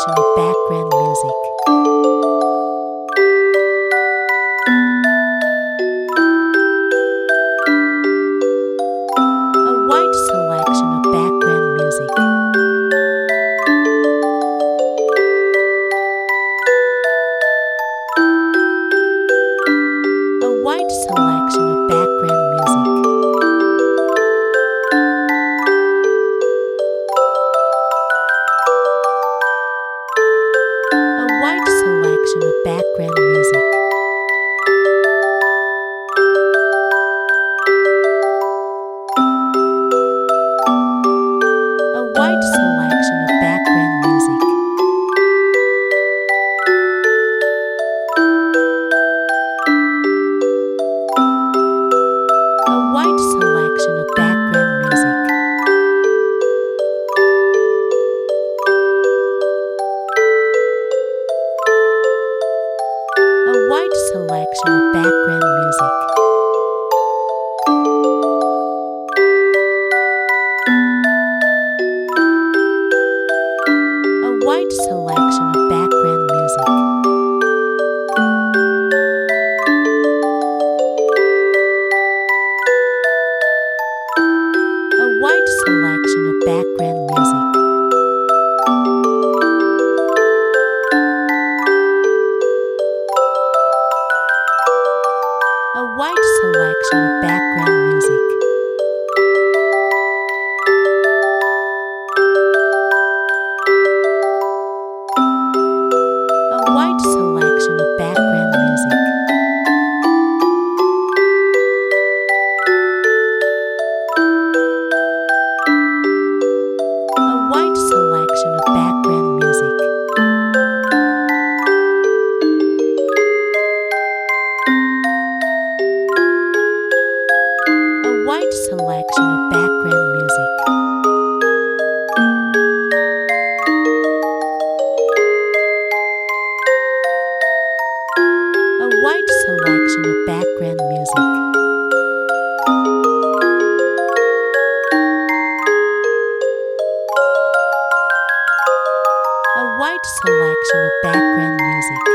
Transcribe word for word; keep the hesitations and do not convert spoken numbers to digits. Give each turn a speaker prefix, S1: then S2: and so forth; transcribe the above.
S1: selection of background music. A wide selection of background music. A wide selection of background music. A wide selection of background music. A wide selection of background music. A wide selection of background music. A wide selection of background music. A wide selection of background music. A wide selection of background music. A wide selection of background music. A wide selection of background music. A wide selection of background music. A wide selection of background music. A wide selection of background music. A wide selection of background music.